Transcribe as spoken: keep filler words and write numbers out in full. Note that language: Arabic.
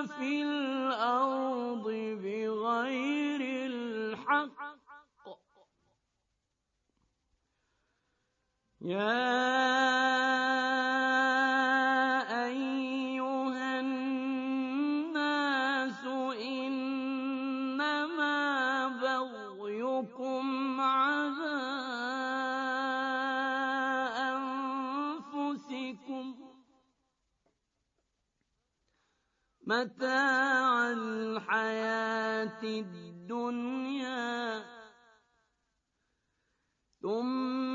في الأرض بغير الحق يا أيها الناس إنما بغيكم على أنفسكم متاع الحياة الدنيا ثم